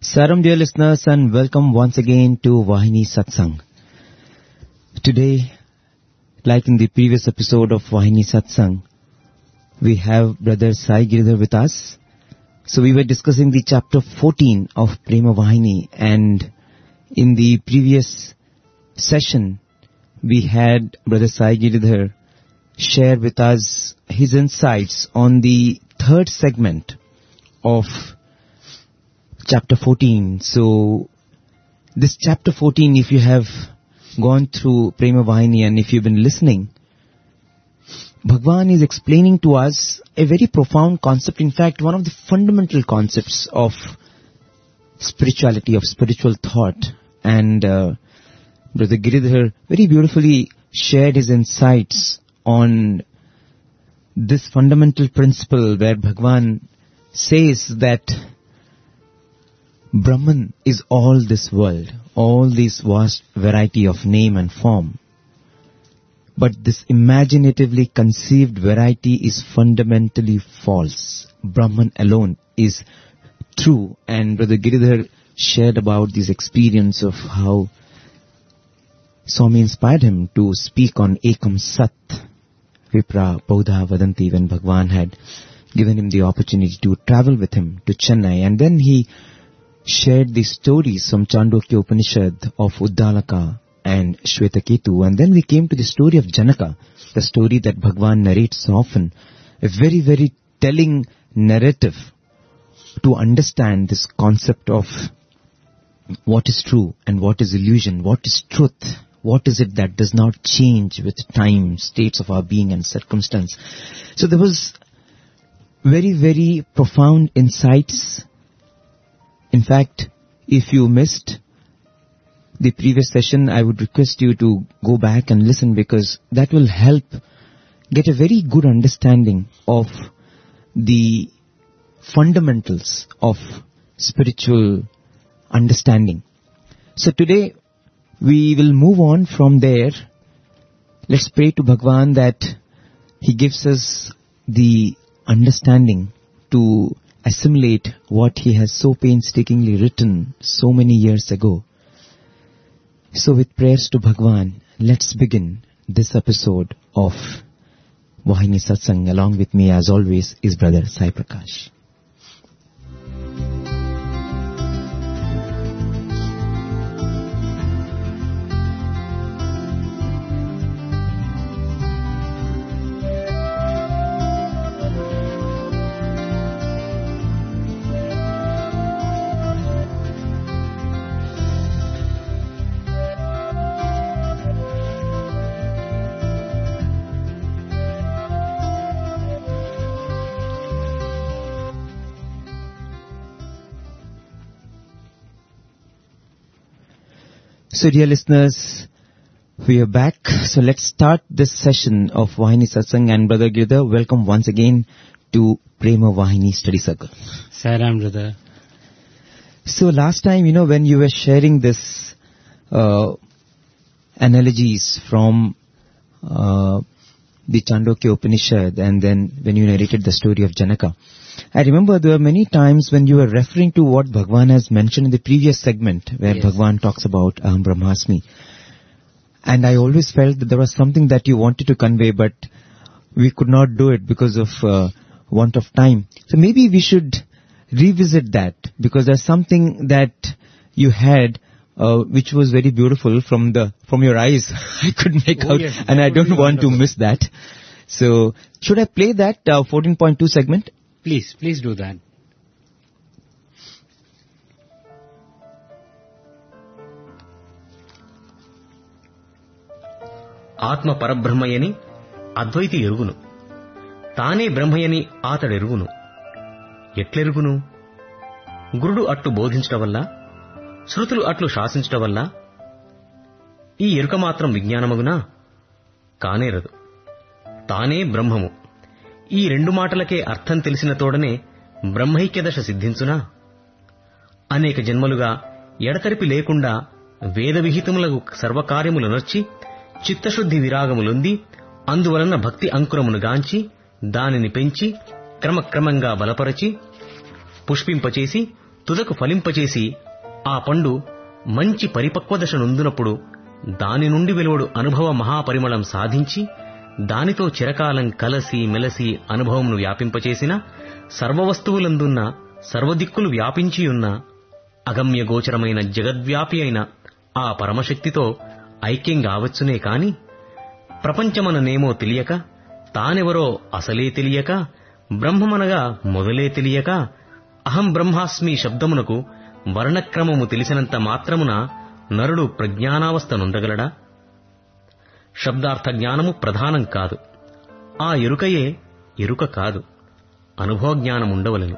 Saram, dear listeners, and welcome once again to Vahini Satsang. Today, like in the previous episode of Vahini Satsang, we have Brother Sai Giridhar with us. So we were discussing the chapter 14 of Prema Vahini, and in the previous session, we had Brother Sai Giridhar share with us his insights on the third segment of chapter 14. So, this chapter 14, if you have gone through Prema Vahini and if you've been listening, Bhagwan is explaining to us a very profound concept. In fact, one of the fundamental concepts of spirituality, of spiritual thought. And Brother Giridhar very beautifully shared his insights on this fundamental principle where Bhagwan says that Brahman is all this world, all this vast variety of name and form. But this imaginatively conceived variety is fundamentally false. Brahman alone is true. And Brother Giridhar shared about this experience of how Swami inspired him to speak on Ekam Sat, Vipra Baudha Vadanti, when Bhagwan had given him the opportunity to travel with him to Chennai. And then he shared the stories from Chandogya Upanishad of Uddalaka and Shvetaketu. And then we came to the story of Janaka, the story that Bhagwan narrates so often. A very, very telling narrative to understand this concept of what is true and what is illusion, what is truth, what is it that does not change with time, states of our being and circumstance. So there was very, very profound insights. In fact, if you missed the previous session, I would request you to go back and listen, because that will help get a very good understanding of the fundamentals of spiritual understanding. So today we will move on from there. Let's pray to Bhagwan that he gives us the understanding to assimilate what he has so painstakingly written so many years ago. So with prayers to Bhagwan, let's begin this episode of Vahini Satsang. Along with me, as always, is Brother Sai Prakash. So dear listeners, we are back. So let's start this session of Vahini Satsang. And Brother Giridhar, welcome once again to Prema Vahini Study Circle. Saram, brother. So last time, when you were sharing this analogies from the Chandogya Upanishad, and then when you narrated the story of Janaka, I remember there were many times when you were referring to what Bhagwan has mentioned in the previous segment, where Yes. Bhagwan talks about Aham Brahmasmi. And I always felt that there was something that you wanted to convey, but we could not do it because of want of time. So maybe we should revisit that, because there's something that you had which was very beautiful from your eyes. I could make out, Yes, and I don't want wonderful. to miss that. So should I play that 14.2 segment? Please do that. ఆత్మ పరబ్రహ్మయని అద్వైతి ఎరుగును, తానే బ్రహ్మయని ఆతడెరుగును. ఎట్లెరుగును? గురుడు అట్లు బోధించడం వల్ల, శృతులు అట్లు శాసించడం వల్ల ఈ ఎరుక మాత్రం విజ్ఞానమగునా? కానేరదు. తానే బ్రహ్మము. ఈ రెండు మాటలకే అర్థం తెలిసిన తోడనే బ్రహ్మైక్యదశ సిద్ధించునా? అనేక జన్మలుగా ఎడతెరిపి లేకుండా వేద విహితములకు సర్వకార్యములనొచ్చి చిత్తశుద్ధి విరాగములొంది అందువలన భక్తి అంకురమును గాంచి దానిని పెంచి క్రమక్రమంగా బలపరచి పుష్పింపచేసి తుదకు ఫలింపచేసి ఆ పండు మంచి పరిపక్వదశ నొందినప్పుడు దాని నుండి వెలువడు అనుభవ మహాపరిమళం సాధించి దానితో చిరకాలం కలసి మెలసి అనుభవంను వ్యాపింపచేసిన సర్వవస్తువులందున్న సర్వదిక్కులు వ్యాపించియున్న అగమ్యగోచరమైన జగద్వ్యాపి అయిన ఆ పరమశక్తితో ఐక్యం గావచ్చునే కాని ప్రపంచమననేమో తెలియక తానెవరో అసలే తెలియక బ్రహ్మమనగా మొదలే తెలియక అహం బ్రహ్మాస్మి శబ్దమునకు వర్ణక్రమము తెలిసినంత మాత్రమున నరుడు ప్రజ్ఞానావస్థ నొందగలడా? శబ్దార్థ జ్ఞానము ప్రధానం కాదు. ఆ ఎరుకయే ఎరుక కాదు. అనుభవజ్ఞానముండవలెను.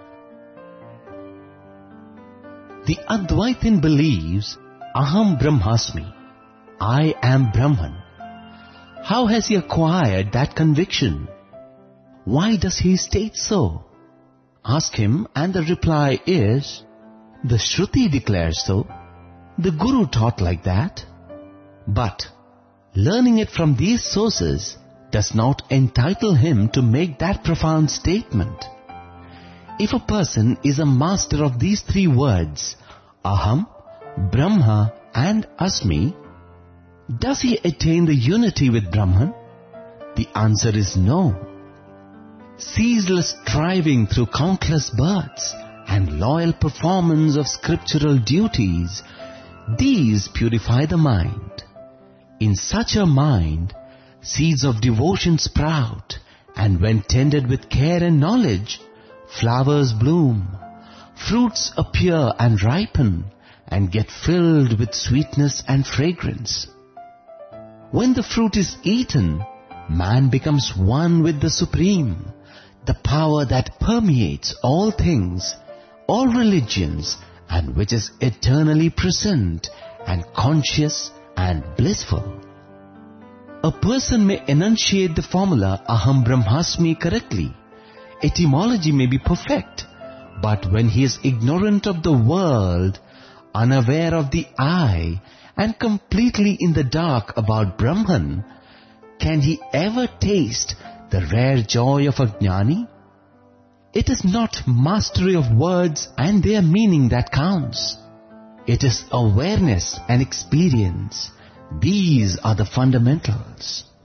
The Advaitin believes, Aham Brahmasmi, I am Brahman. How has he acquired that conviction? Why does he state so? Ask him and the reply is, the Shruti declares so, the Guru taught like that. But learning it from these sources does not entitle him to make that profound statement. If a person is a master of these three words, Aham, Brahma and Asmi, does he attain the unity with Brahman? The answer is no. Ceaseless striving through countless births and loyal performance of scriptural duties, these purify the mind. In such a mind, seeds of devotion sprout, and when tended with care and knowledge, flowers bloom, fruits appear and ripen, and get filled with sweetness and fragrance. When the fruit is eaten, man becomes one with the Supreme, the power that permeates all things, all religions, and which is eternally present and conscious and blissful. A person may enunciate the formula Aham Brahmasmi correctly. Etymology may be perfect, but when he is ignorant of the world, unaware of the I, and completely in the dark about Brahman, can he ever taste the rare joy of a Jnani? It is not mastery of words and their meaning that counts. It is awareness and experience. These are the fundamentals.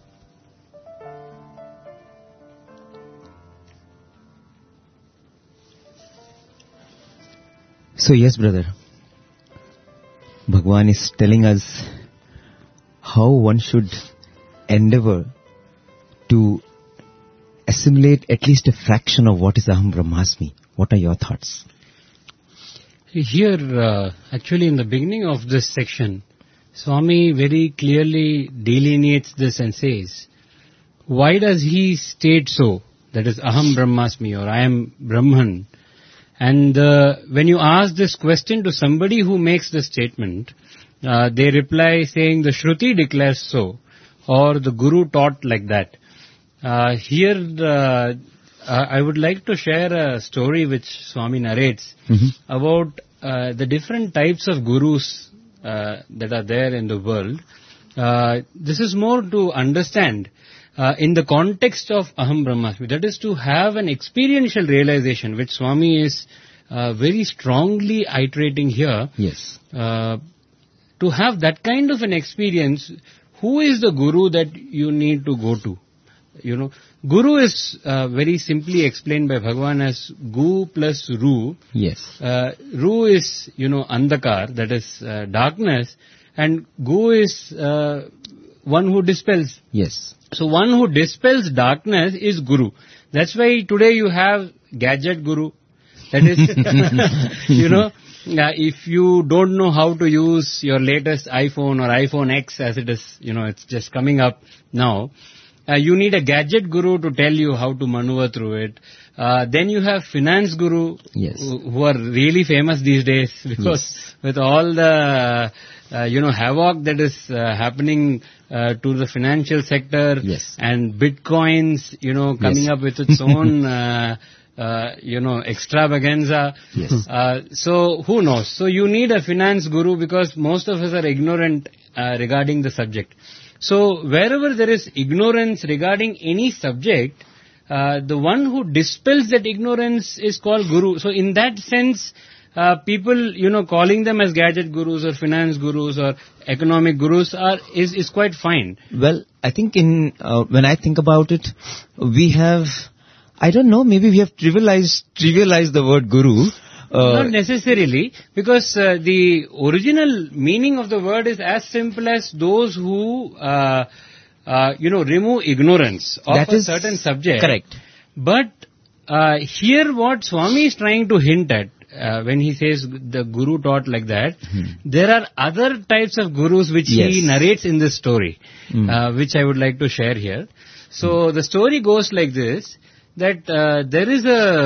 So yes, brother, Bhagwan is telling us how one should endeavor to assimilate at least a fraction of what is Aham Brahmasmi. What are your thoughts? Here, actually in the beginning of this section, Swami very clearly delineates this and says, why does he state so? That is Aham Brahmasmi, or I am Brahman. And when you ask this question to somebody who makes the statement, they reply saying the Shruti declares so, or the Guru taught like that. Here, I would like to share a story which Swami narrates about the different types of gurus that are there in the world. This is more to understand in the context of Aham Brahmasmi, that is to have an experiential realization, which Swami is very strongly iterating here. Yes. To have that kind of an experience, who is the guru that you need to go to? You know, Guru is very simply explained by Bhagavan as Gu plus Ru. Yes. Ru is, Andhakar, that is darkness, and Gu is one who dispels. Yes. So one who dispels darkness is Guru. That's why today you have Gadget Guru. That is, if you don't know how to use your latest iPhone or iPhone X as it is, it's just coming up now. You need a gadget guru to tell you how to maneuver through it. Then you have finance guru, yes, who are really famous these days because with all the, havoc that is happening to the financial sector, yes, and bitcoins, coming up with its own, extravaganza. Yes. So who knows? So you need a finance guru because most of us are ignorant regarding the subject. So wherever there is ignorance regarding any subject, the one who dispels that ignorance is called Guru. So in that sense, people, calling them as gadget gurus or finance gurus or economic gurus is quite fine. Well, I think when I think about it, we have, I don't know, maybe we have trivialized the word guru. Not necessarily, because the original meaning of the word is as simple as those who, remove ignorance of a certain subject. Correct. But here what Swami is trying to hint at, when he says the guru taught like that, there are other types of gurus which he narrates in this story, which I would like to share here. So the story goes like this, that there is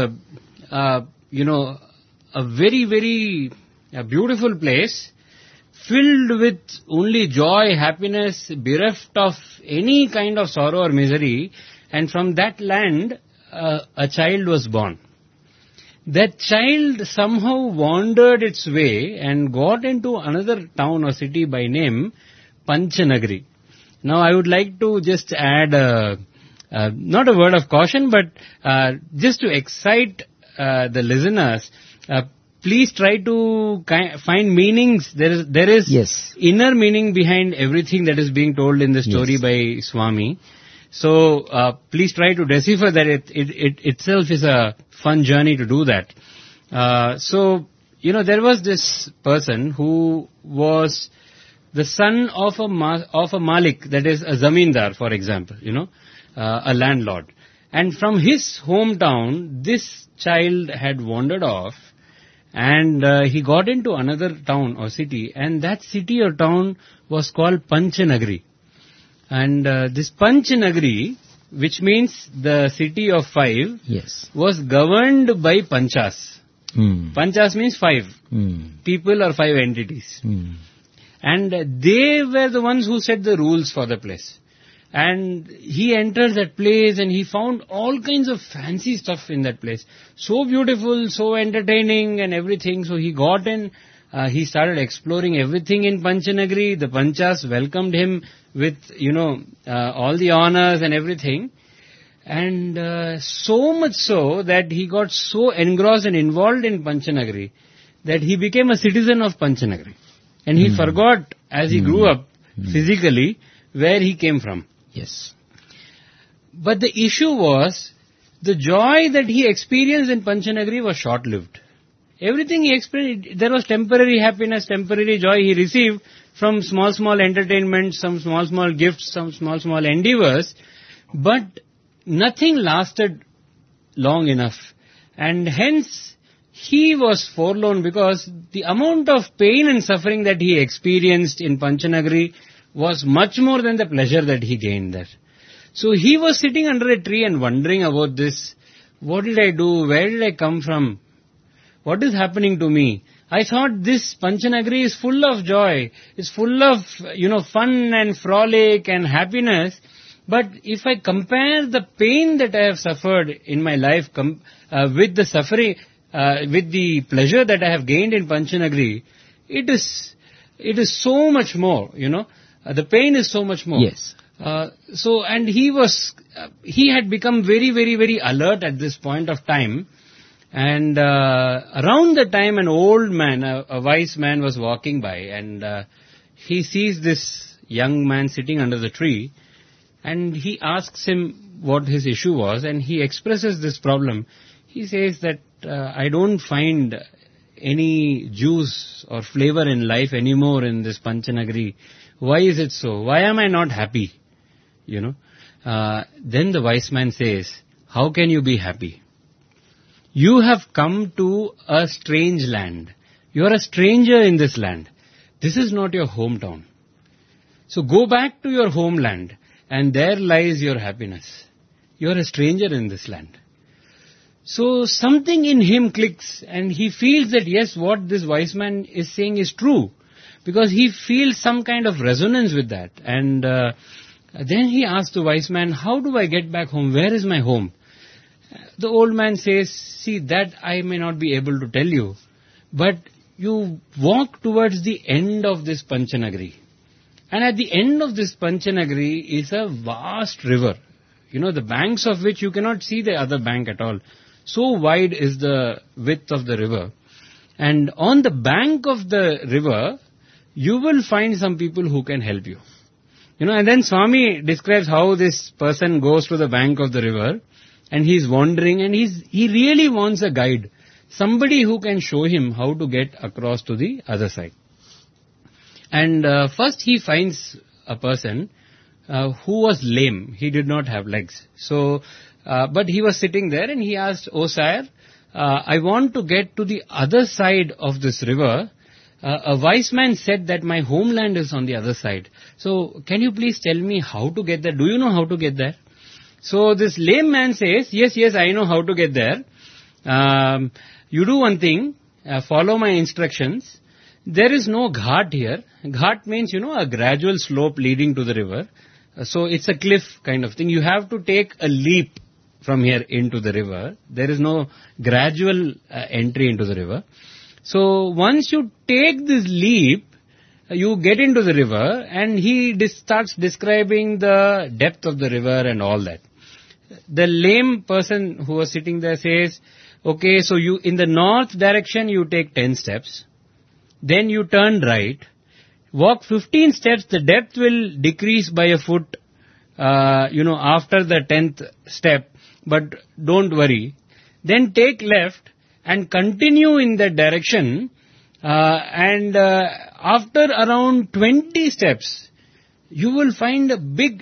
a very, very beautiful place filled with only joy, happiness, bereft of any kind of sorrow or misery, and from that land a child was born. That child somehow wandered its way and got into another town or city by name Panchanagari. Now I would like to just add not a word of caution, but just to excite the listeners, please try to find meanings. There is inner meaning behind everything that is being told in the story by Swami. So please try to decipher that it itself is a fun journey to do that. There was this person who was the son of a malik, that is a zamindar, for example, a landlord. And from his hometown, this child had wandered off, and he got into another town or city, and that city or town was called Panchanagari. And this Panchanagari, which means the city of 5, was governed by Panchas. Panchas means 5 people or 5 entities. And they were the ones who set the rules for the place. And he enters that place and he found all kinds of fancy stuff in that place. So beautiful, so entertaining and everything. So he got in, he started exploring everything in Panchanagari. The Panchas welcomed him with, all the honors and everything. And so much so that he got so engrossed and involved in Panchanagari that he became a citizen of Panchanagari. And he forgot, as he grew up physically, where he came from. Yes. But the issue was, the joy that he experienced in Panchanagari was short-lived. Everything he experienced, there was temporary happiness, temporary joy he received from small entertainments, some small gifts, some small endeavors, but nothing lasted long enough. And hence, he was forlorn because the amount of pain and suffering that he experienced in Panchanagari was much more than the pleasure that he gained there. So he was sitting under a tree and wondering about this. What did I do? Where did I come from? What is happening to me? I thought this Panchanagari is full of joy. It's full of, fun and frolic and happiness. But if I compare the pain that I have suffered in my life with the suffering, with the pleasure that I have gained in Panchanagari, it is so much more, the pain is so much more. Yes. And he had become very, very, very alert at this point of time. And around the time an old man, a wise man was walking by, and he sees this young man sitting under the tree, and he asks him what his issue was, and he expresses this problem. He says that I don't find any juice or flavor in life anymore in this Panchanagari. Why is it so? Why am I not happy? Then the wise man says, how can you be happy? You have come to a strange land. You are a stranger in this land. This is not your hometown. So go back to your homeland, and there lies your happiness. You are a stranger in this land. So something in him clicks, and he feels that yes, what this wise man is saying is true, because he feels some kind of resonance with that. And then he asks the wise man, how do I get back home? Where is my home? The old man says, see, that I may not be able to tell you, but you walk towards the end of this Panchanagari. And at the end of this Panchanagari is a vast river, the banks of which you cannot see the other bank at all. So wide is the width of the river. And on the bank of the river, you will find some people who can help you. And then Swami describes how this person goes to the bank of the river and he's wandering and he really wants a guide. Somebody who can show him how to get across to the other side. And first he finds a person who was lame. He did not have legs. So, but he was sitting there and he asked, "Oh sire, I want to get to the other side of this river. A wise man said that my homeland is on the other side. So, can you please tell me how to get there? Do you know how to get there?" So, this lame man says, yes, I know how to get there. You do one thing, follow my instructions. There is no ghat here. Ghat means, a gradual slope leading to the river. So, it's a cliff kind of thing. You have to take a leap from here into the river. There is no gradual entry into the river. So once you take this leap, you get into the river and he starts describing the depth of the river and all that. The lame person who was sitting there says, okay, so you in the north direction you take 10 steps, then you turn right, walk 15 steps, the depth will decrease by a foot, after the 10th step, but don't worry. Then take left and continue in that direction, and after around 20 steps, you will find a big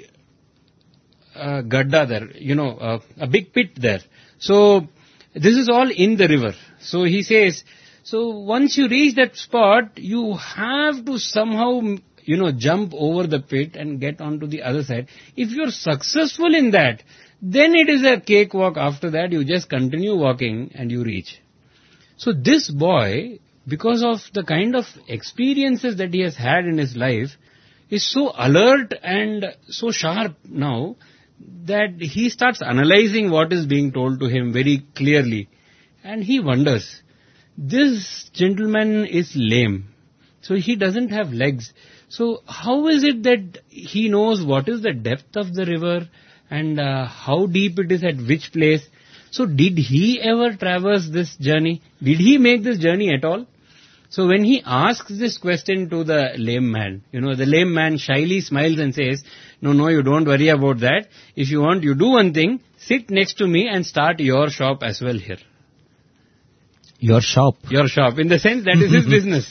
gadda there, a big pit there. So, this is all in the river. So, he says, so once you reach that spot, you have to somehow, jump over the pit and get onto the other side. If you're successful in that, then it is a cakewalk. After that, you just continue walking and you reach. So this boy, because of the kind of experiences that he has had in his life, is so alert and so sharp now that he starts analyzing what is being told to him very clearly. And he wonders, this gentleman is lame, so he doesn't have legs. So how is it that he knows what is the depth of the river and how deep it is at which place? So did he ever traverse this journey? Did he make this journey at all? So when he asks this question to the lame man, the lame man shyly smiles and says, no, you don't worry about that. If you want, you do one thing, sit next to me and start your shop as well here. Your shop? Your shop, in the sense that is his business.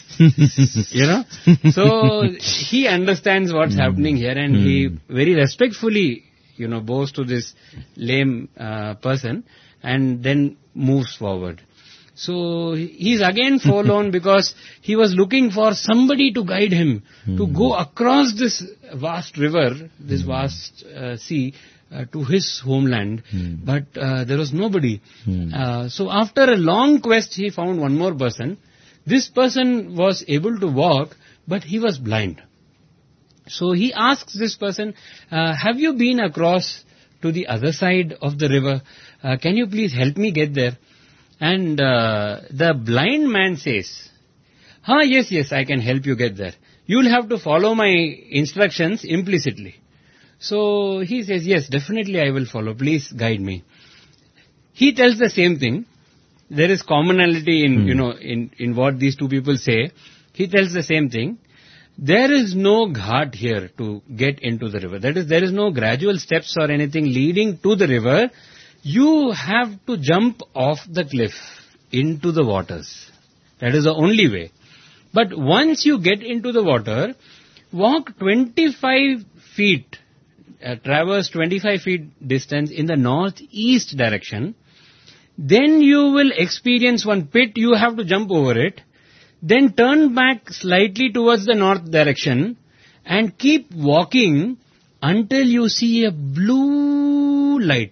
So he understands what's happening here and he very respectfully, bows to this lame person and then moves forward. So he's again forlorn because he was looking for somebody to guide him to go across this vast river, this vast sea to his homeland. But there was nobody. So after a long quest, he found one more person. This person was able to walk, but he was blind. So he asks this person, have you been across to the other side of the river? Can you please help me get there? And the blind man says, yes, I can help you get there. You'll have to follow my instructions implicitly. So he says, yes, definitely I will follow. Please guide me. He tells the same thing. There is commonality in what these two people say. He tells the same thing. There is no ghat here to get into the river. That is, there is no gradual steps or anything leading to the river. You have to jump off the cliff into the waters. That is the only way. But once you get into the water, walk 25 feet, traverse 25 feet distance in the northeast direction. Then you will experience one pit, you have to jump over it. Then turn back slightly towards the north direction and keep walking until you see a blue light.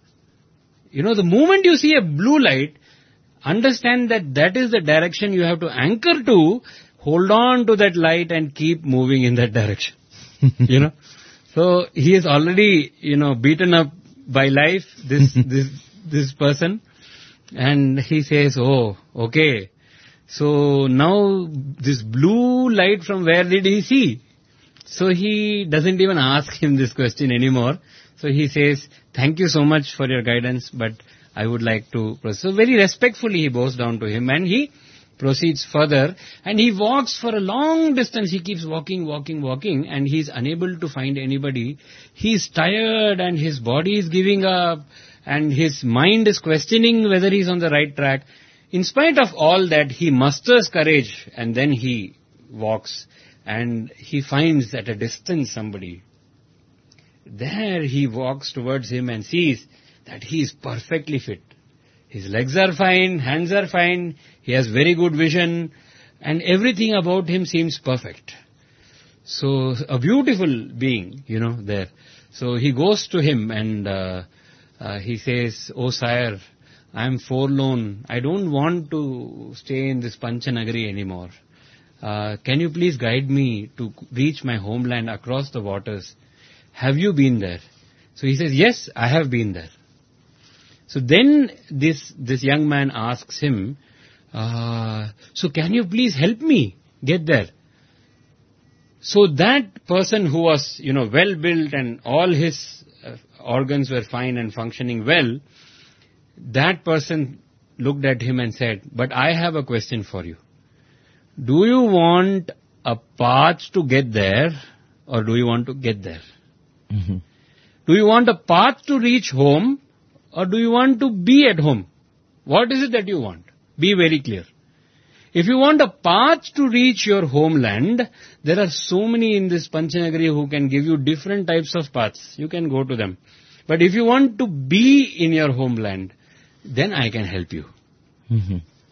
The moment you see a blue light, understand that that is the direction you have to anchor to, hold on to that light and keep moving in that direction. So he is already, beaten up by life, this person. And he says, oh, okay. So now this blue light, from where did he see? So he doesn't even ask him this question anymore. So he says, thank you so much for your guidance, but I would like to proceed. So very respectfully he bows down to him and he proceeds further, and he walks for a long distance. He keeps walking, and he's unable to find anybody. He's tired, and his body is giving up, and his mind is questioning whether he's on the right track. In spite of all that, he musters courage, and then he walks, and he finds at a distance somebody. There he walks towards him and sees that he is perfectly fit. His legs are fine, hands are fine, he has very good vision, and everything about him seems perfect. So, a beautiful being, there. So he goes to him and he says, "Oh sire, I am forlorn. I don't want to stay in this Panchanagari anymore. Can you please guide me to reach my homeland across the waters? Have you been there?" So he says, "Yes, I have been there." So then this young man asks him, "So can you please help me get there?" So that person who was, well built and all his organs were fine and functioning well, that person looked at him and said, "But I have a question for you. Do you want a path to get there, or do you want to get there? Mm-hmm. Do you want a path to reach home, or do you want to be at home? What is it that you want? Be very clear. If you want a path to reach your homeland, there are so many in this Panchanagari who can give you different types of paths. You can go to them. But if you want to be in your homeland, then I can help you." Mm-hmm.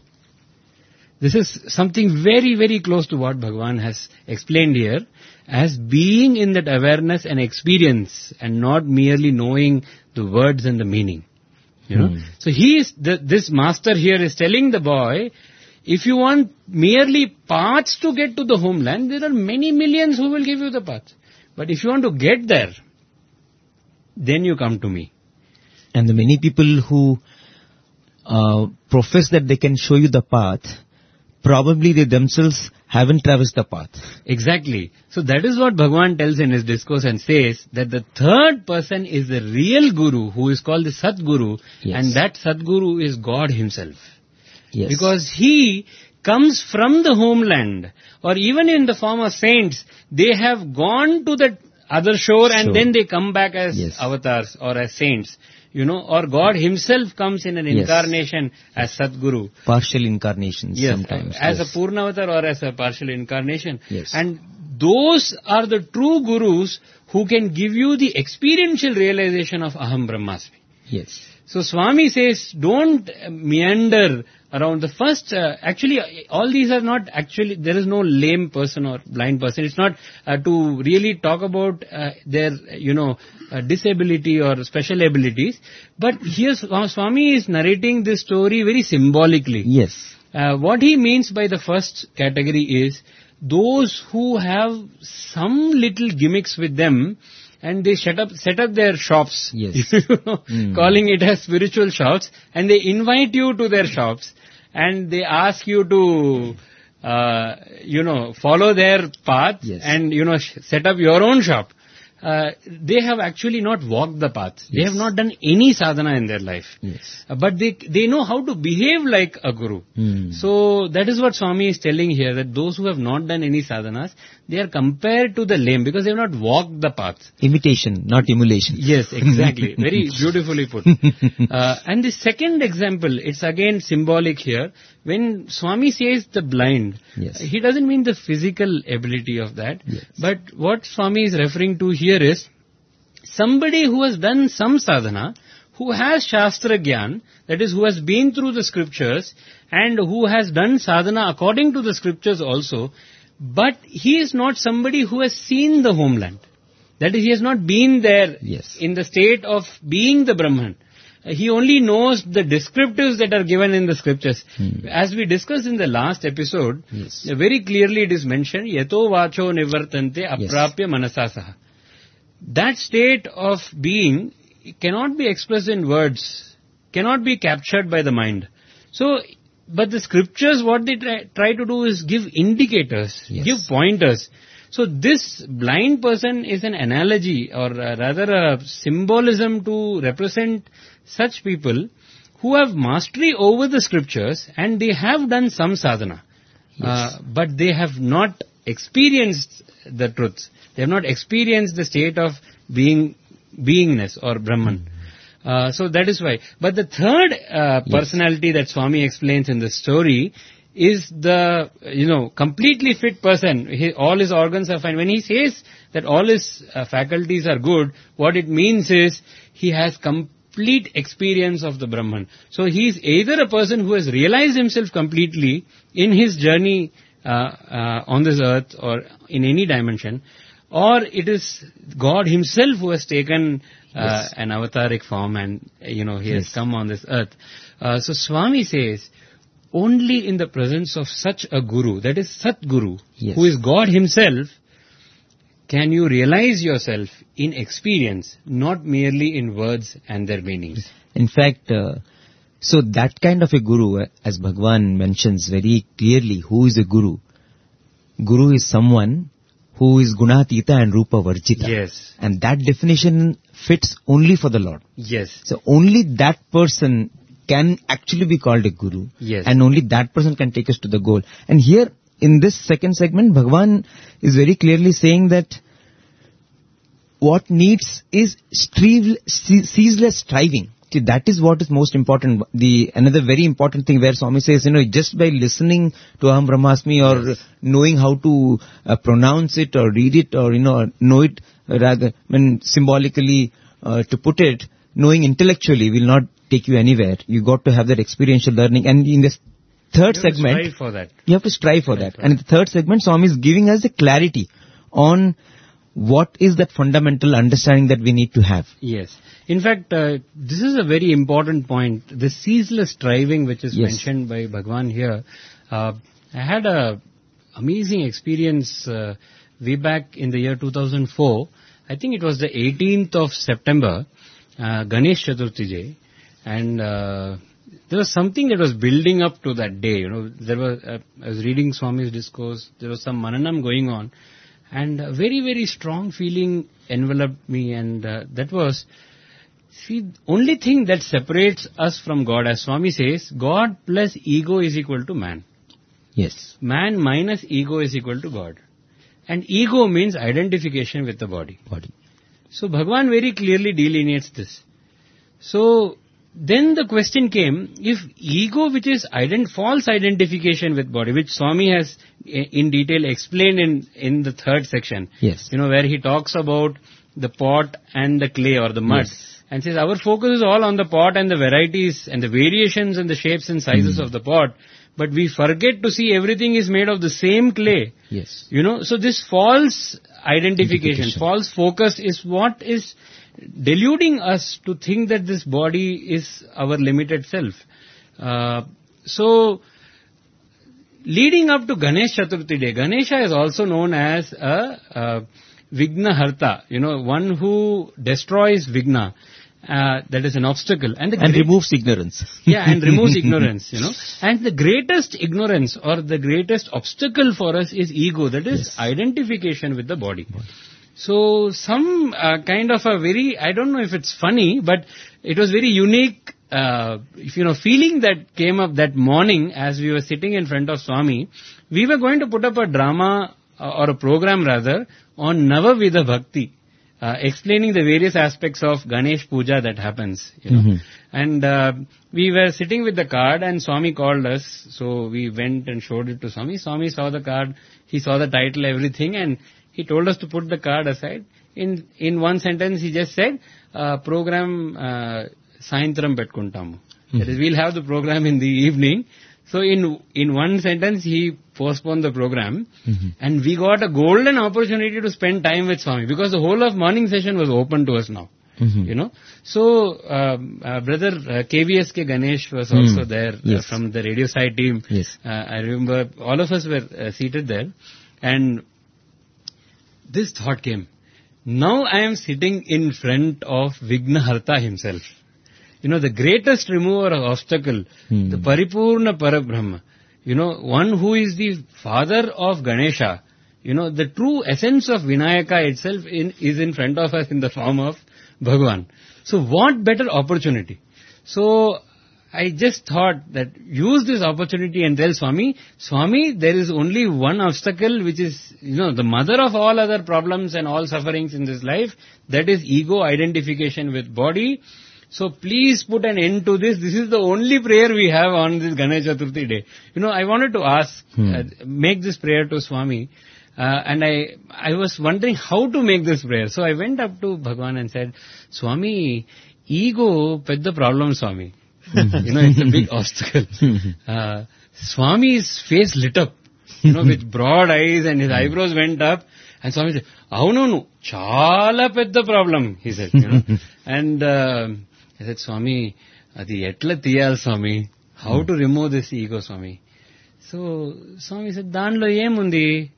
This is something very, very close to what Bhagavan has explained here as being in that awareness and experience and not merely knowing the words and the meaning. So this master here is telling the boy, if you want merely paths to get to the homeland, there are many millions who will give you the path. But if you want to get there, then you come to me. And the many people who profess that they can show you the path, probably they themselves haven't traversed the path. Exactly. So that is what Bhagavan tells in his discourse and says that the third person is the real Guru who is called the Satguru, and that Satguru is God himself. Yes. Because he comes from the homeland, or even in the form of saints, they have gone to that other shore and then they come back as avatars or as saints. Or God himself comes in an incarnation as Satguru. Partial incarnations sometimes. As a Purnavatar or as a partial incarnation. Yes. And those are the true Gurus who can give you the experiential realization of Aham Brahmasmi. Yes. So Swami says, don't meander around the first, actually all these are not actually, there is no lame person or blind person. It's not to really talk about their, disability or special abilities. But here Swami is narrating this story very symbolically. Yes. What he means by the first category is those who have some little gimmicks with them, and they set up their shops, calling it as spiritual shops, and they invite you to their shops, and they ask you to, follow their path and, set up your own shop. They have actually not walked the path. They have not done any sadhana in their life. But they know how to behave like a guru. So that is what Swami is telling here, that those who have not done any sadhanas, they are compared to the lame because they have not walked the path. Imitation, not emulation. Yes, exactly. Very beautifully put. And the second example, it's again symbolic here. When Swami says the blind, he doesn't mean the physical ability of that. But what Swami is referring to here is somebody who has done some sadhana, who has Shastra Gyan, that is, who has been through the scriptures and who has done sadhana according to the scriptures also, but he is not somebody who has seen the homeland. That is, he has not been there in the state of being the Brahman. He only knows the descriptives that are given in the scriptures. As we discussed in the last episode, very clearly it is mentioned, yato vacho nivartante aprapya manasasaha. That state of being cannot be expressed in words, cannot be captured by the mind. So, but the scriptures, what they try to do is give indicators, give pointers. So this blind person is an analogy, or rather a symbolism to represent such people who have mastery over the scriptures and they have done some sadhana, but they have not experienced the truths. They have not experienced the state of beingness or Brahman. So that is why. But the third personality that Swami explains in the story is the, completely fit person. All his organs are fine. When he says that all his faculties are good, what it means is he has complete experience of the Brahman. So he is either a person who has realized himself completely in his journey on this earth or in any dimension, or it is God himself who has taken an avataric form and, he has come on this earth. So Swami says, only in the presence of such a guru, that is Satguru, who is God himself, can you realize yourself in experience, not merely in words and their meanings. In fact, so that kind of a guru, as Bhagwan mentions very clearly, who is a guru? Guru is someone who is Gunatita and Rupa Varjita. Yes. And that definition fits only for the Lord. Yes. So only that person can actually be called a guru. Yes. And only that person can take us to the goal. And here, in this second segment, Bhagwan is very clearly saying that what needs is ceaseless striving. See, that is what is most important. Another very important thing where Swami says, just by listening to Aham Brahmasmi or knowing how to pronounce it or read it or, know it rather, symbolically to put it, knowing intellectually will not take you anywhere. You got to have that experiential learning. And in this third segment, strive for that. You have to strive for that. And in the third segment, Swami is giving us the clarity on what is that fundamental understanding that we need to have. Yes. In fact, this is a very important point. The ceaseless striving which is mentioned by Bhagwan here. I had a amazing experience way back in the year 2004. I think it was the 18th of September, Ganesh Chaturthi Day. And there was something that was building up to that day. I was reading Swami's discourse. There was some mananam going on. And a very, very strong feeling enveloped me. And that was, only thing that separates us from God, as Swami says, God plus ego is equal to man. Yes. Man minus ego is equal to God. And ego means identification with the body. So Bhagwan very clearly delineates this. So then the question came, if ego, which is false identification with body, which Swami has in detail explained in the third section, where he talks about the pot and the clay or the mud, and says our focus is all on the pot and the varieties and the variations and the shapes and sizes of the pot, but we forget to see everything is made of the same clay. So this false identification, false focus is what is deluding us to think that this body is our limited self. So, leading up to Ganesh Chaturthi Day, Ganesha is also known as a Vignaharta, one who destroys Vigna. That is an obstacle. And removes ignorance. And removes ignorance, And the greatest ignorance or the greatest obstacle for us is ego, that is identification with the body. So some kind of a very, I don't know if it's funny, but it was very unique, feeling that came up that morning as we were sitting in front of Swami. We were going to put up a drama or a program rather on Navavidha Bhakti, explaining the various aspects of Ganesh Puja that happens, And we were sitting with the card and Swami called us. So we went and showed it to Swami. Swami saw the card, he saw the title, everything, and he told us to put the card aside. In one sentence, he just said, program Saintram Petkuntamu. That is, we'll have the program in the evening. So in one sentence, he postponed the program. And we got a golden opportunity to spend time with Swami because the whole of morning session was open to us now. So, brother KVSK Ganesh was also there from the Radio Side team. I remember all of us were seated there. And this thought came, now I am sitting in front of Vignaharta himself. The greatest remover of obstacle, the Paripurna Parabrahma, one who is the father of Ganesha, the true essence of Vinayaka itself is in front of us in the form of Bhagwan. So what better opportunity? So I just thought that use this opportunity and tell Swami, there is only one obstacle which is, the mother of all other problems and all sufferings in this life. That is ego identification with body. So please put an end to this. This is the only prayer we have on this Ganesh Chaturthi day. I wanted to ask, make this prayer to Swami. And I was wondering how to make this prayer. So I went up to Bhagwan and said, Swami, ego pedda problem, Swami. It's a big obstacle. Swami's face lit up, with broad eyes, and his eyebrows went up. And Swami said, no, chala pedda problem, he said. And I said, Swami, adi etla tiyal, Swami. How to remove this ego, Swami? So Swami said, danlo yemundi?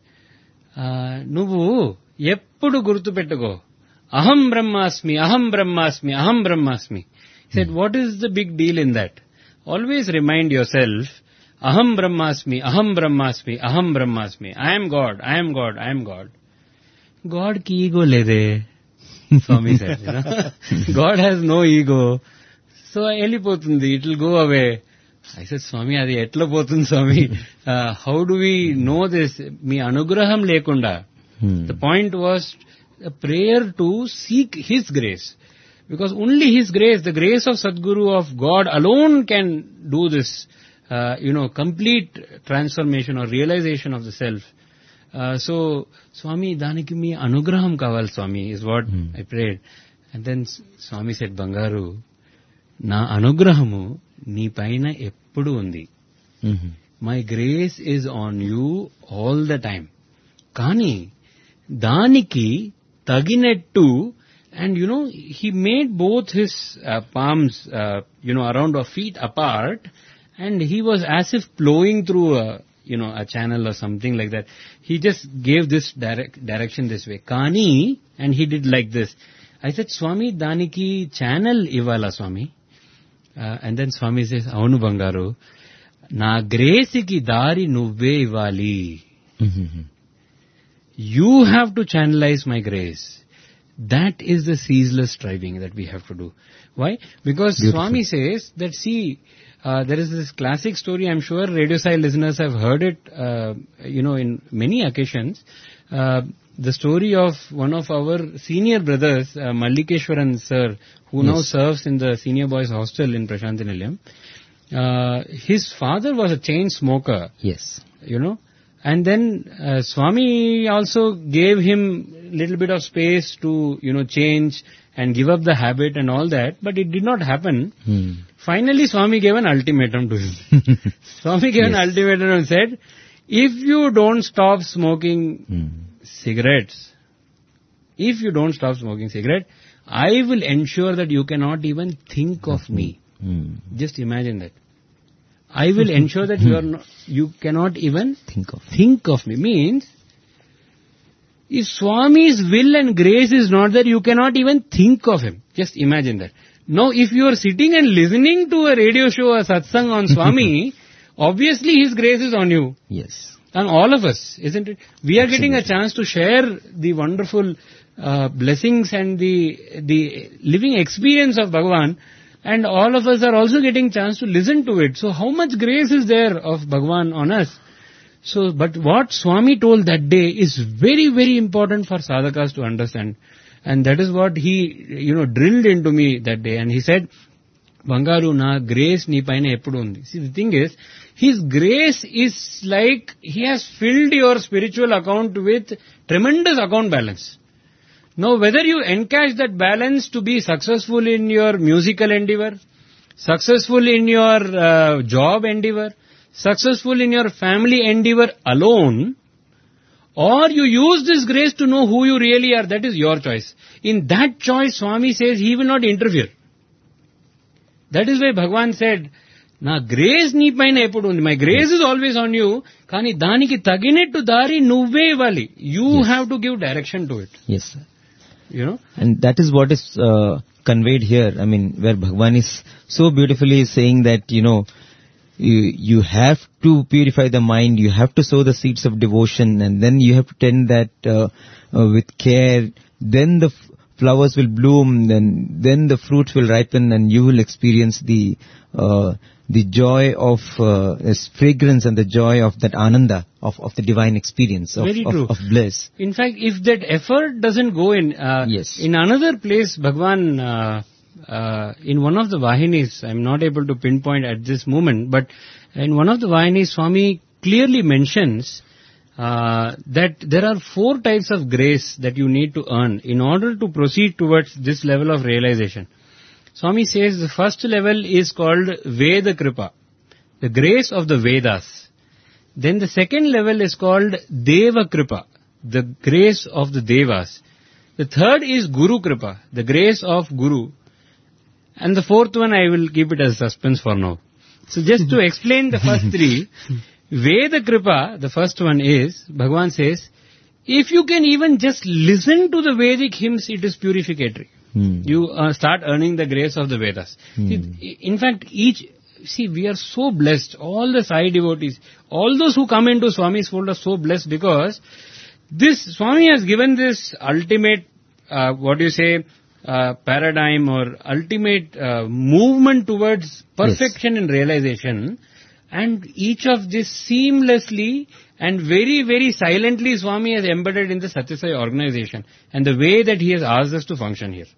Nuvu eppudu gurtu pettuko. Aham brahmasmi, aham brahmasmi, aham brahmasmi. He said, what is the big deal in that? Always remind yourself, aham brahmasmi, aham brahmasmi, aham brahmasmi. I am God, I am God, I am God. God ki ego lede, Swami said. God has no ego. So elipotundi, it will go away. I said, Swami, adi etla potundi, Swami. How do we know this? Mi anugraham lekunda. The point was a prayer to seek His grace. Because only His grace, the grace of Sadguru, of God alone can do this, complete transformation or realization of the self. So, Swami, daniki mi anugraham kaval, Swami, is what I prayed. And then Swami said, Bangaru, na anugrahamu nee paina eppudu undi. My grace is on you all the time. Kani, daniki taginettu. And he made both his palms, around our feet apart, and he was as if flowing through a channel or something like that. He just gave this direction this way. Kani, and he did like this. I said, Swami, daniki channel ivala, Swami. And then Swami says, Avunu Bangaru, na grace ki dari nuvve ivali. You have to channelize my grace. That is the ceaseless striving that we have to do. Why? Because Beautiful. Swami says that, there is this classic story, I'm sure Radio Sai listeners have heard it, in many occasions. The story of one of our senior brothers, Mallikeshwaran sir, who now serves in the senior boys hostel in Prasanthi Nilayam. His father was a chain smoker. Yes. And then Swami also gave him little bit of space to, change and give up the habit and all that, but it did not happen. Finally, Swami gave an ultimatum to him. Swami gave an ultimatum and said, if you don't stop smoking cigarettes, I will ensure that you cannot even think of me. Just imagine that. I will ensure that you cannot even think of me. Means, if Swami's will and grace is not there, you cannot even think of him. Just imagine that. Now, if you are sitting and listening to a radio show, a satsang on Swami, obviously His grace is on you. Yes. And all of us, isn't it? We are getting a chance to share the wonderful blessings and the living experience of Bhagavan. And all of us are also getting chance to listen to it. So how much grace is there of Bhagavan on us? So, but what Swami told that day is very, very important for sadhakas to understand. And that is what he, drilled into me that day. And he said, Bangaru, na grace ni paina eppudu undi. See, the thing is, His grace is like He has filled your spiritual account with tremendous account balance. Now, whether you encash that balance to be successful in your musical endeavor, successful in your job endeavor, successful in your family endeavor alone, or you use this grace to know who you really are, that is your choice. In that choice, Swami says He will not interfere. That is why Bhagavan said, Na grace ni paina eppudu undi. My grace is always on you, kani daniki taginettu dari nuvve ivali. You have to give direction to it. Yes, sir. And that is what is conveyed here. I mean, where Bhagavan is so beautifully saying that, you have to purify the mind, you have to sow the seeds of devotion, and then you have to tend that with care. Then the flowers will bloom, then the fruits will ripen, and you will experience the joy of its fragrance and the joy of that ananda, of the divine experience, of bliss. In fact, if that effort doesn't go in, Yes. in another place, Bhagwan, in one of the Vahinis, I'm not able to pinpoint at this moment, but in one of the Vahinis, Swami clearly mentions that there are 4 types of grace that you need to earn in order to proceed towards this level of realization. Swami says the first level is called Veda Kripa, the grace of the Vedas. Then the second level is called Deva Kripa, the grace of the Devas. The third is Guru Kripa, the grace of Guru. And the fourth one I will keep it as suspense for now. So just to explain the first 3, Veda Kripa, the first one is, Bhagavan says, if you can even just listen to the Vedic hymns, it is purificatory. You start earning the grace of the Vedas. In fact, we are so blessed, all the Sai devotees, all those who come into Swami's fold are so blessed because this Swami has given this ultimate, paradigm or ultimate movement towards perfection and realization, and each of this seamlessly and very, very silently Swami has embedded in the Satyasai organization and the way that he has asked us to function here.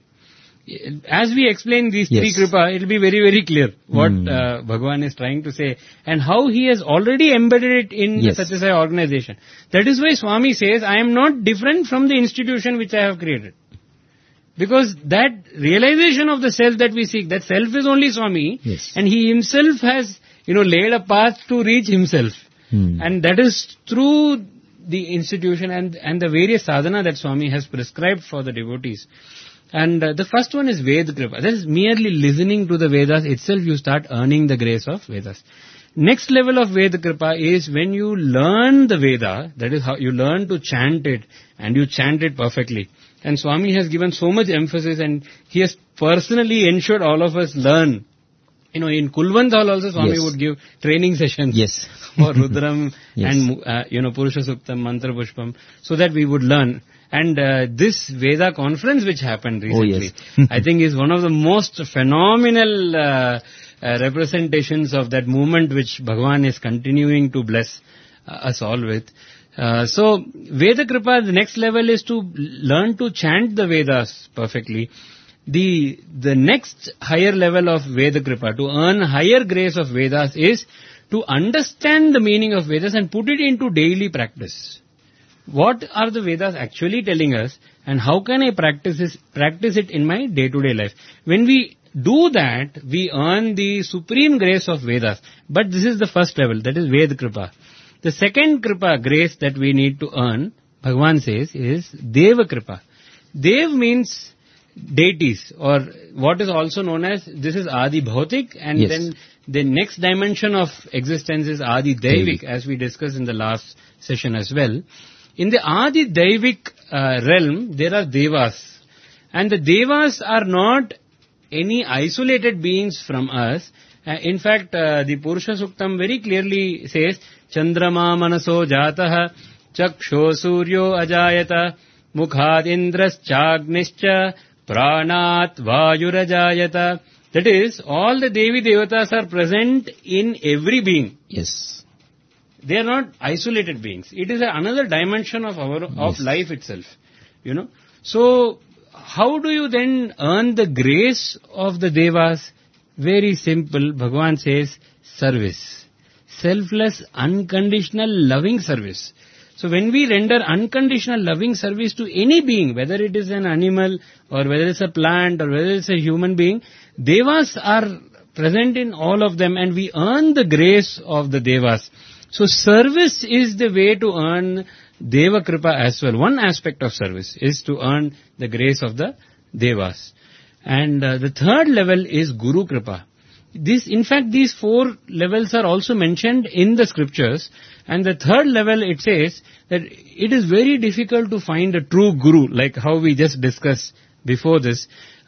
As we explain these 3 Kripa, it will be very, very clear what Bhagavan is trying to say and how he has already embedded it in the Satyasai organization. That is why Swami says, I am not different from the institution which I have created. Because that realization of the self that we seek, that self is only Swami, and he himself has, laid a path to reach himself. And that is through the institution and the various sadhana that Swami has prescribed for the devotees. And the first one is Veda Kripa. That is merely listening to the Vedas itself, you start earning the grace of Vedas. Next level of Veda Kripa is when you learn the Veda, that is how you learn to chant it, and you chant it perfectly. And Swami has given so much emphasis, and he has personally ensured all of us learn. In Kulwant Hall also Swami would give training sessions for Rudram and Purusha Suktam, Mantra Pushpam, so that we would learn. And this Veda conference which happened recently, I think is one of the most phenomenal representations of that movement which Bhagavan is continuing to bless us all with. So Veda Kripa, the next level is to learn to chant the Vedas perfectly. The next higher level of Veda Kripa, to earn higher grace of Vedas, is to understand the meaning of Vedas and put it into daily practice. What are the Vedas actually telling us, and how can I practice it in my day-to-day life? When we do that, we earn the supreme grace of Vedas. But this is the first level, that is Veda Kripa. The second Kripa, grace that we need to earn, Bhagavan says, is Deva Kripa. Dev means deities, or what is also known as, this is Adi Bhautik, and then the next dimension of existence is Adi Daivik, as we discussed in the last session as well. In the Adi Daivik realm, there are Devas. And the Devas are not any isolated beings from us. In fact, the Purusha Suktam very clearly says, Chandrama manaso jataha, chaksho suryo ajayata, mukhad indras chagnischa, pranat vayurajayata. That is, all the Devi Devatas are present in every being. Yes. They are not isolated beings. It is another dimension of life itself. So, how do you then earn the grace of the Devas? Very simple. Bhagavan says, service. Selfless, unconditional, loving service. So when we render unconditional loving service to any being, whether it is an animal or whether it's a plant or whether it's a human being, Devas are present in all of them, and we earn the grace of the Devas. So service is the way to earn Deva Kripa as well. One aspect of service is to earn the grace of the Devas. And the third level is Guru Kripa. In fact, these 4 levels are also mentioned in the scriptures. And the third level, it says that it is very difficult to find a true Guru, like how we just discussed before this.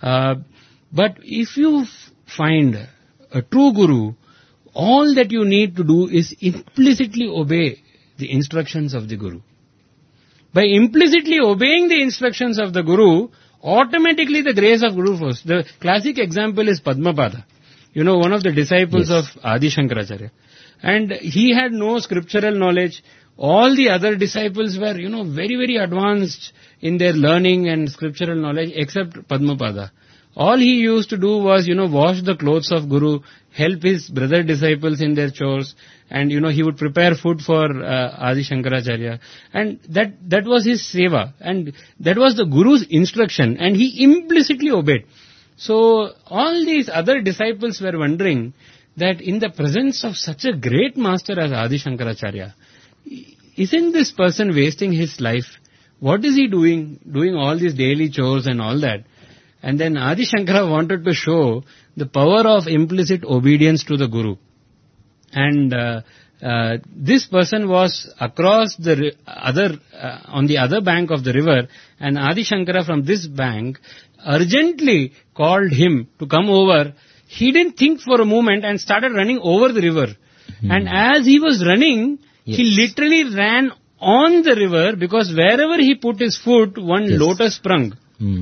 But if you find a true Guru, all that you need to do is implicitly obey the instructions of the Guru. By implicitly obeying the instructions of the Guru, automatically the grace of Guru flows. The classic example is Padmapada. One of the disciples of Adi Shankaracharya. And he had no scriptural knowledge. All the other disciples were, very, very advanced in their learning and scriptural knowledge except Padmapada. All he used to do was, wash the clothes of Guru, help his brother disciples in their chores, and, he would prepare food for Adi Shankaracharya. And that was his seva. And that was the Guru's instruction. And he implicitly obeyed. So all these other disciples were wondering that in the presence of such a great master as Adi Shankaracharya, isn't this person wasting his life? What is he doing? Doing all these daily chores and all that. And then Adi Shankara wanted to show the power of implicit obedience to the Guru. And this person was across the on the other bank of the river, and Adi Shankara from this bank urgently called him to come over. He didn't think for a moment and started running over the river. And as he was running, he literally ran on the river, because wherever he put his foot, one lotus sprung.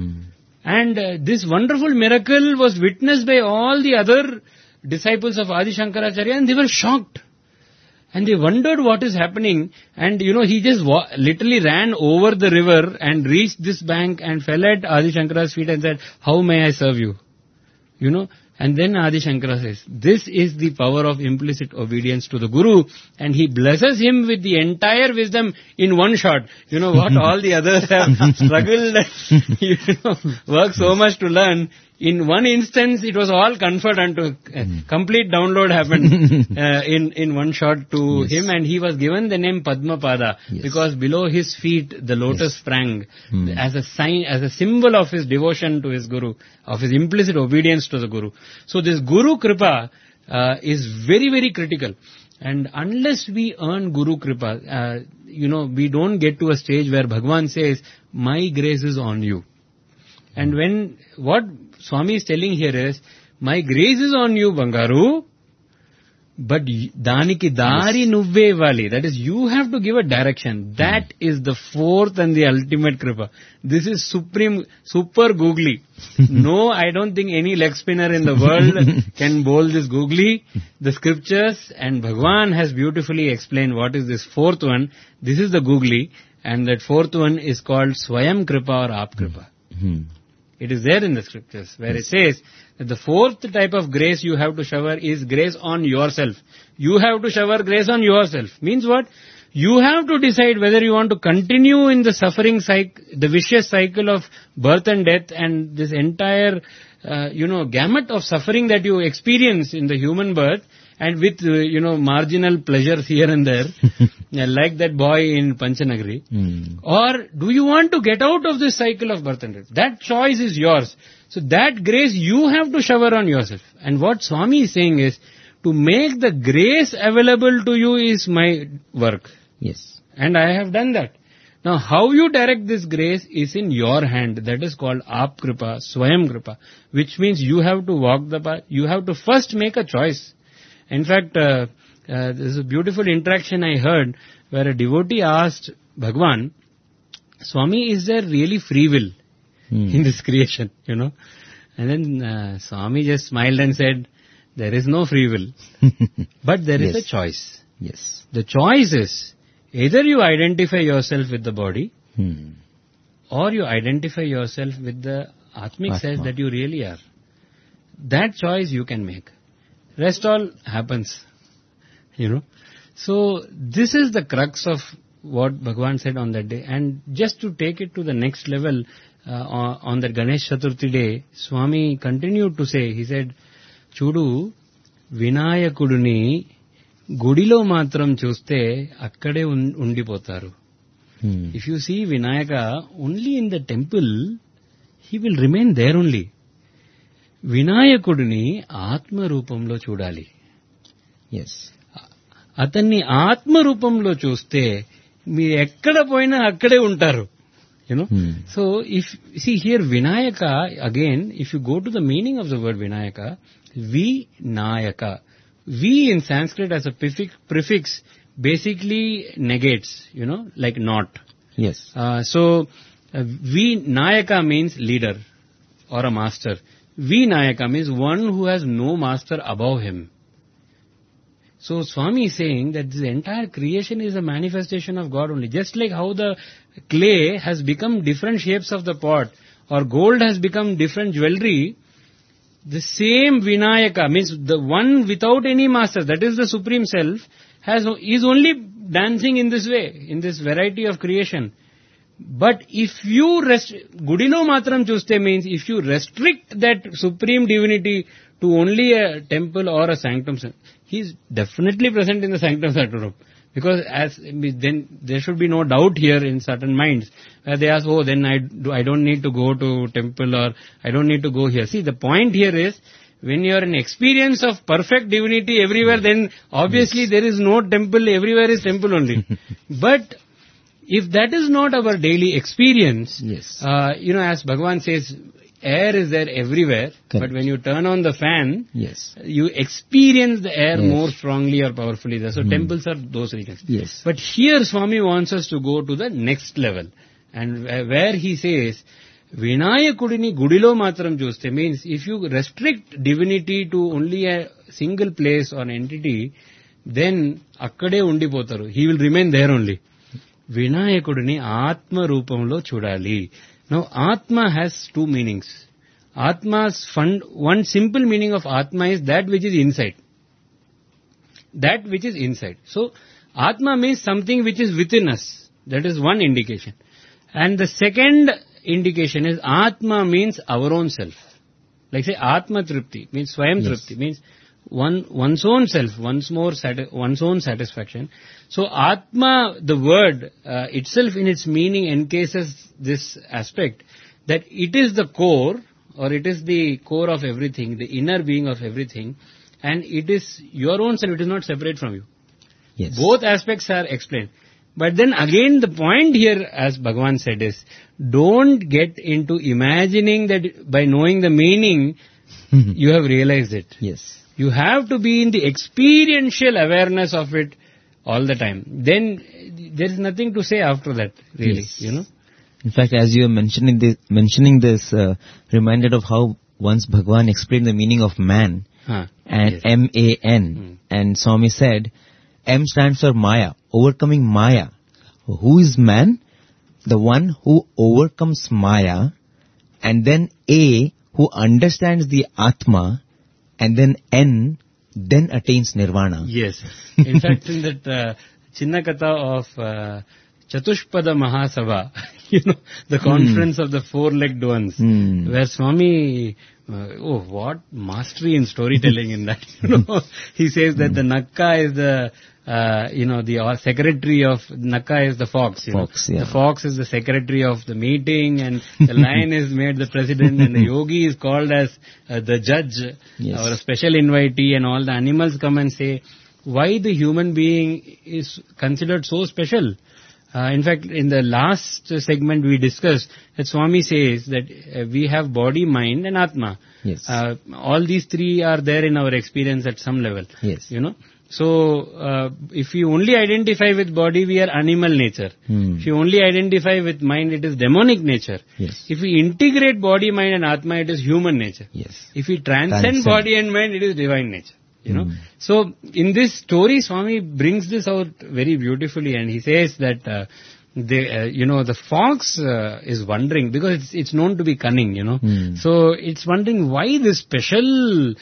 And this wonderful miracle was witnessed by all the other disciples of Adi Shankaracharya, and they were shocked. And they wondered what is happening. And he just literally ran over the river and reached this bank and fell at Adi Shankara's feet and said, "How may I serve you?" And then Adi Shankara says, this is the power of implicit obedience to the Guru, and he blesses him with the entire wisdom in one shot. What all the others have struggled, worked so much to learn. In one instance, it was all conferred unto, complete download happened in one shot to him, and he was given the name Padmapada, because below his feet the lotus sprang as a sign, as a symbol of his devotion to his Guru, of his implicit obedience to the Guru. So this Guru Kripa is very, very critical. And unless we earn Guru Kripa, we don't get to a stage where Bhagavan says, "My grace is on you." And when, what Swami is telling here is, my grace is on you, Bangaru, but daniki dari nuvve vali. That is, you have to give a direction. That is the fourth and the ultimate kripa. This is supreme, super googly. No, I don't think any leg spinner in the world can bowl this googly. The scriptures and Bhagavan has beautifully explained what is this fourth one. This is the googly, and that fourth one is called Swayam Kripa or Aap Kripa. It is there in the scriptures, where it says that the fourth type of grace you have to shower is grace on yourself. You have to shower grace on yourself. Means what? You have to decide whether you want to continue in the suffering cycle, the vicious cycle of birth and death, and this entire, gamut of suffering that you experience in the human birth, and with, marginal pleasures here and there, like that boy in Panchanagari. Or do you want to get out of this cycle of birth and death? That choice is yours. So that grace you have to shower on yourself. And what Swami is saying is, to make the grace available to you is my work. Yes. And I have done that. Now, how you direct this grace is in your hand. That is called Aap Kripa, Swayam Kripa, which means you have to walk the path. You have to first make a choice. In fact, there's a beautiful interaction I heard where a devotee asked Bhagavan, "Swami, is there really free will in this creation?" And then Swami just smiled and said, "There is no free will, but there is a choice." Yes. The choice is either you identify yourself with the body, or you identify yourself with the Atmic self that you really are. That choice you can make. Rest all happens, So this is the crux of what Bhagavan said on that day. And just to take it to the next level, on that Ganesh Chaturthi day, Swami continued to say, he said, "Chudu, Vinayakuduni, Gudilo matram chuste, akkade undipotaru." If you see Vinayaka only in the temple, he will remain there only. వినాయకుడిని ఆత్మ రూపంలో చూడాలి. అతన్ని ఆత్మ రూపంలో చూస్తే మీరు ఎక్కడ పోయినా అక్కడే ఉంటారు. So if see here Vinayaka, again, if you go to the meaning of the word Vinayaka, Vinayaka, V in Sanskrit as a prefix basically negates, like not. Yes. So Vinayaka means leader or a master. Vinayaka means one who has no master above him. So Swami is saying that this entire creation is a manifestation of God only. Just like how the clay has become different shapes of the pot, or gold has become different jewelry, the same Vinayaka means the one without any master, that is the Supreme Self, is only dancing in this way, in this variety of creation. But if you Gudilo Matram Chuste means if you restrict that Supreme Divinity to only a temple or a sanctum, he is definitely present in the sanctum sanctorum. Because then there should be no doubt here in certain minds. They ask, then I don't need to go to temple, or I don't need to go here. See, the point here is, when you are in experience of perfect divinity everywhere, then obviously there is no temple, everywhere is temple only. But if that is not our daily experience, as Bhagavan says, air is there everywhere, correct. But when you turn on the fan, you experience the air more strongly or powerfully there. So temples are those regions. Yes. But here Swami wants us to go to the next level. And where he says, Vinayakudini Gudilo Matram Juste means if you restrict divinity to only a single place or entity, then akkade undipotaru. He will remain there only. Vinayakudini Atma Rupamlo Chudali. Now, Atma has two meanings. One simple meaning of Atma is that which is inside. That which is inside. So, Atma means something which is within us. That is one indication. And the second indication is Atma means our own self. Like say Atma Tripti means Swayam Tripti means one's own self, one's own satisfaction. So Atma, the word itself in its meaning encases this aspect that it is the core, or it is the core of everything, the inner being of everything, and it is your own self, it is not separate from you. Yes. Both aspects are explained. But then again the point here, as Bhagavan said, is don't get into imagining that by knowing the meaning you have realized it. Yes. You have to be in the experiential awareness of it all the time. Then there is nothing to say after that, really, In fact, as you are mentioning this, reminded of how once Bhagavan explained the meaning of man, and M-A-N, and Swami said, M stands for Maya, overcoming Maya. Who is man? The one who overcomes Maya, and then A, who understands the Atma, and then N, then attains Nirvana. Yes. In fact, in that Chinnakatha of Chatushpada Mahasabha, the conference of the four-legged ones, where Swami, what mastery in storytelling in that. He says that the Nakka is the secretary of, Nakka is the fox. The fox is the secretary of the meeting, and the lion is made the president, and the yogi is called as the judge, or a special invitee, and all the animals come and say, why the human being is considered so special? In fact, in the last segment we discussed that Swami says that we have body, mind and Atma. Yes. All these three are there in our experience at some level. Yes. So, if you only identify with body, we are animal nature. If you only identify with mind, it is demonic nature. Yes. If we integrate body, mind and Atma, it is human nature. Yes. If we transcend body and mind, it is divine nature. So, in this story, Swami brings this out very beautifully, and he says that the fox is wondering, because it's known to be cunning, So, it's wondering why this special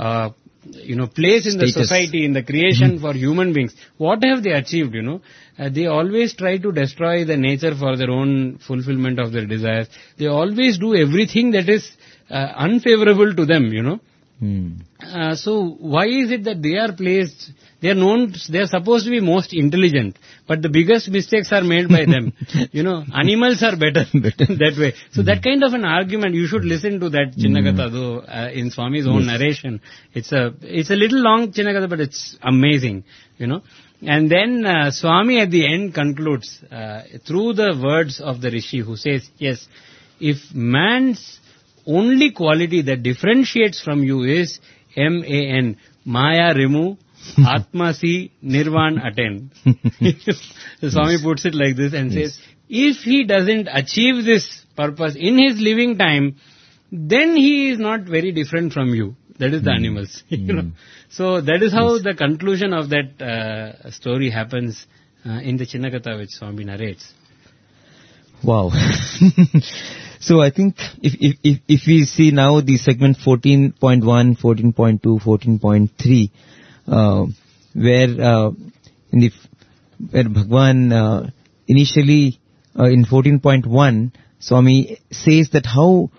place in the society, in the creation for human beings. What have they achieved, They always try to destroy the nature for their own fulfillment of their desires. They always do everything that is unfavorable to them, So why is it that they are supposed to be most intelligent, but the biggest mistakes are made by them. Animals are better that way. So that kind of an argument, you should listen to that Chinnakatha though, in Swami's own narration. It's a little long Chinnakatha, but it's amazing, And then Swami at the end concludes through the words of the Rishi, who says, yes, if man's only quality that differentiates from you is M-A-N, Maya remove, Atma si, Nirvan attain. The Swami puts it like this and says, if he doesn't achieve this purpose in his living time, then he is not very different from you. That is the animals. You know. So that is how the conclusion of that story happens in the Chinnakatha which Swami narrates. Wow. So I think if we see now the segment 14.1, 14.2, 14.3, where Bhagwan initially in 14.1, Swami says that how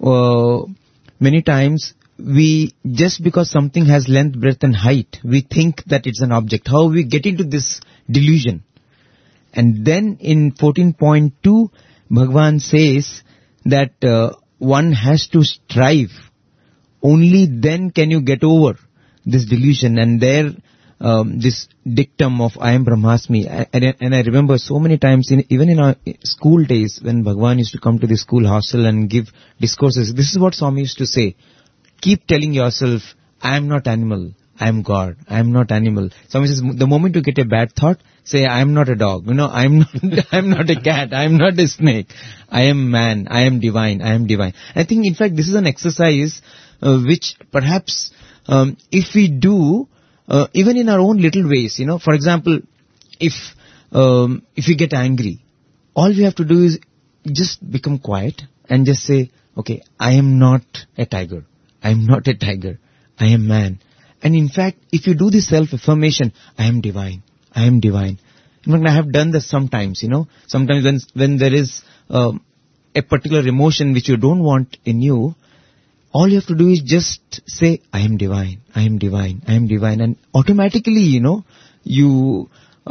many times we, just because something has length, breadth and height, we think that it's an object. How we get into this delusion. And then in 14.2, Bhagwan says that one has to strive. Only then can you get over this delusion. And there, this dictum of I am Brahmasmi. And I remember so many times, even in our school days, when Bhagwan used to come to the school hostel and give discourses, this is what Swami used to say. Keep telling yourself, I am not animal, I am God, I am not animal. Swami says, the moment you get a bad thought, say, I am not a dog, I am not a cat, I am not a snake, I am man, I am divine, I am divine. I think, in fact, this is an exercise which perhaps, if we do, even in our own little ways, for example, if you get angry, all we have to do is just become quiet and just say, okay, I am not a tiger. I am not a tiger. I am man. And in fact, if you do this self-affirmation, I am divine. I am divine. In fact, I have done this sometimes, Sometimes when there is a particular emotion which you don't want in you, all you have to do is just say, I am divine. I am divine. I am divine. And automatically, you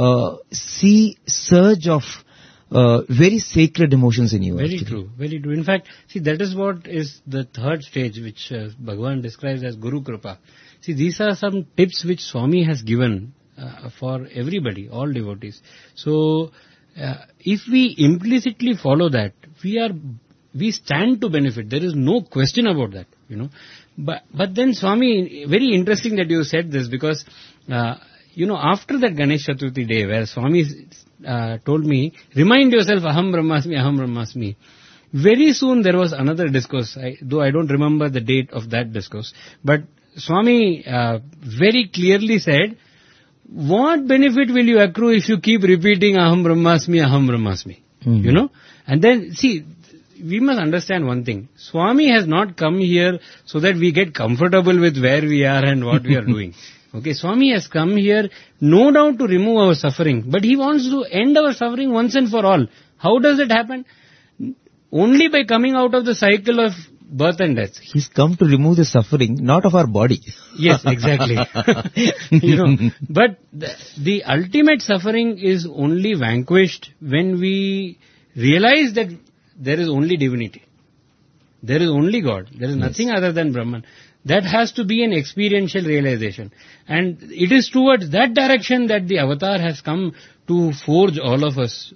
see surge of very sacred emotions in you. Very true, very true. In fact, see, that is what is the third stage which Bhagavan describes as Guru Kripa. See, these are some tips which Swami has given for everybody, all devotees. So, if we implicitly follow that, we stand to benefit. There is no question about that, But then Swami, very interesting that you said this, because, after that Ganesh Chaturthi day where Swami told me, remind yourself, Aham Brahmasmi, Aham Brahmasmi. Very soon there was another discourse, though I don't remember the date of that discourse. But Swami very clearly said, what benefit will you accrue if you keep repeating Aham Brahmasmi, Aham Brahmasmi? And then, see, we must understand one thing. Swami has not come here so that we get comfortable with where we are and what we are doing. Okay, Swami has come here no doubt to remove our suffering, but he wants to end our suffering once and for all. How does it happen? Only by coming out of the cycle of birth and death. He's come to remove the suffering, not of our body. Yes, exactly. But the ultimate suffering is only vanquished when we realize that there is only divinity. There is only God. There is nothing other than Brahman. That has to be an experiential realization. And it is towards that direction that the avatar has come to forge all of us,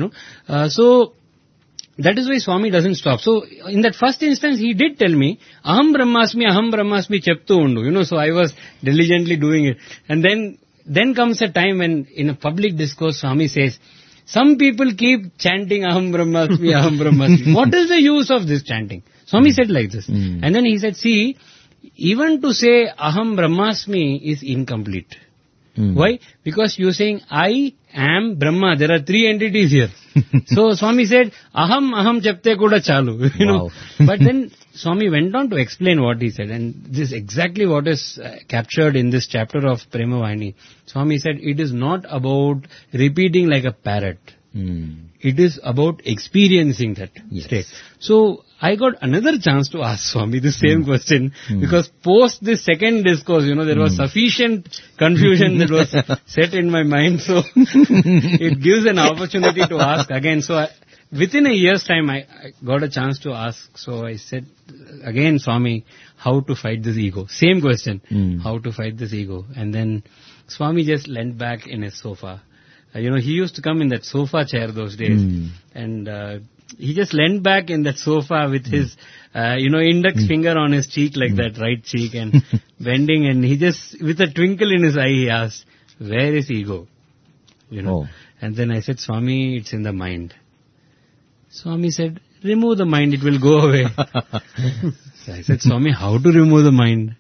So, that is why Swami doesn't stop. So, in that first instance, he did tell me, Aham Brahmasmi cheptu undu. So I was diligently doing it. And then comes a time when in a public discourse, Swami says, some people keep chanting Aham Brahmasmi. What is the use of this chanting? Swami said like this. And then he said, see, even to say Aham Brahmasmi is incomplete. Why? Because you're saying I am Brahma. There are three entities here. So Swami said, Aham chapte kuda chalu. Wow. But then Swami went on to explain what he said, and this is exactly what is captured in this chapter of Prema Vahini. Swami said, it is not about repeating like a parrot. It is about experiencing that state. So I got another chance to ask Swami the same question, because post this second discourse, there was sufficient confusion that was set in my mind. So it gives an opportunity to ask again. So within a year's time, I got a chance to ask. So I said again, Swami, how to fight this ego? Same question, how to fight this ego? And then Swami just leant back in his sofa. He used to come in that sofa chair those days. And he just leant back in that sofa with his, index finger on his cheek like that, right cheek, and bending, and he just, with a twinkle in his eye, he asked, where is ego? Oh. And then I said, Swami, it's in the mind. Swami said, remove the mind, it will go away. So I said, Swami, how to remove the mind?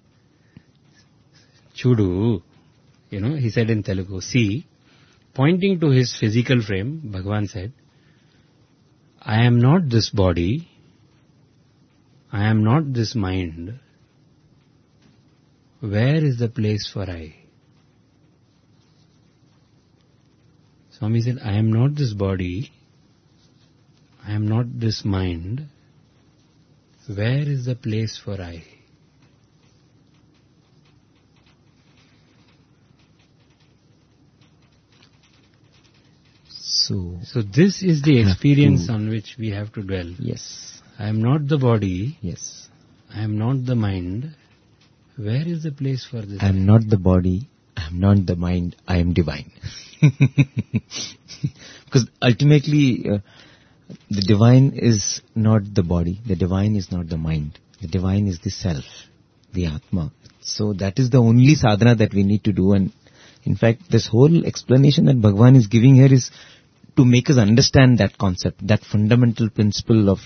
Chudu, he said in Telugu, see, pointing to his physical frame, Bhagavan said, I am not this body, I am not this mind. Where is the place for I? Swami said, I am not this body, I am not this mind. Where is the place for I? So this is the experience on which we have to dwell. Yes. I am not the body. Yes. I am not the mind. Where is the place for this? I am not the body. I am not the mind. I am divine. Because ultimately, the divine is not the body. The divine is not the mind. The divine is the self, the Atma. So that is the only sadhana that we need to do. And in fact, this whole explanation that Bhagavan is giving here is to make us understand that concept, that fundamental principle of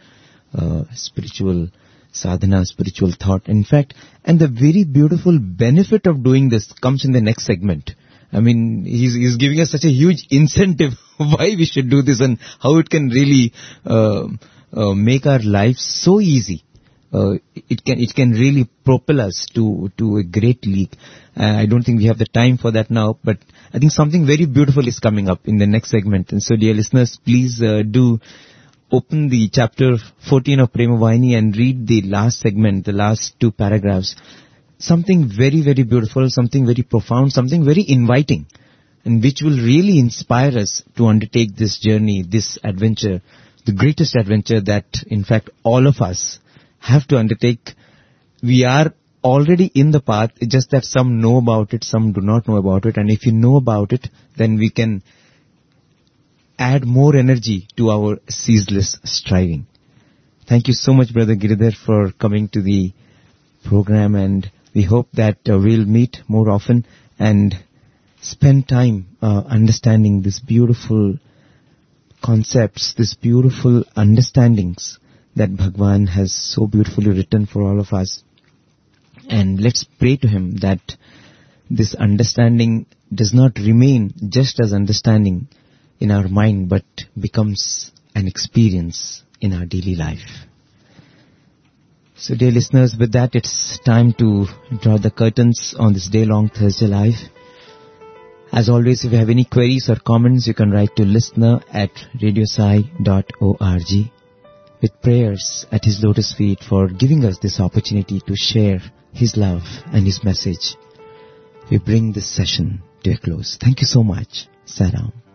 spiritual sadhana, spiritual thought. In fact, and the very beautiful benefit of doing this comes in the next segment. I mean, he's giving us such a huge incentive why we should do this and how it can really make our lives so easy. It can really propel us to a great league. I don't think we have the time for that now, but I think something very beautiful is coming up in the next segment. And so, dear listeners, please do open the chapter 14 of Prema Vahini and read the last segment, the last 2 paragraphs. Something very, very beautiful, something very profound, something very inviting, and which will really inspire us to undertake this journey, this adventure, the greatest adventure that, in fact, all of us have to undertake. We are already in the path, it's just that some know about it, some do not know about it, and if you know about it, then we can add more energy to our ceaseless striving. Thank you so much, Brother Giridhar, for coming to the program, and we hope that we'll meet more often and spend time understanding these beautiful concepts, these beautiful understandings that Bhagwan has so beautifully written for all of us. And let's pray to him that this understanding does not remain just as understanding in our mind, but becomes an experience in our daily life. So, dear listeners, with that, it's time to draw the curtains on this day-long Thursday Live. As always, if you have any queries or comments, you can write to listener@radiosai.org with prayers at His lotus feet for giving us this opportunity to share His love and His message. We bring this session to a close. Thank you so much. Saram.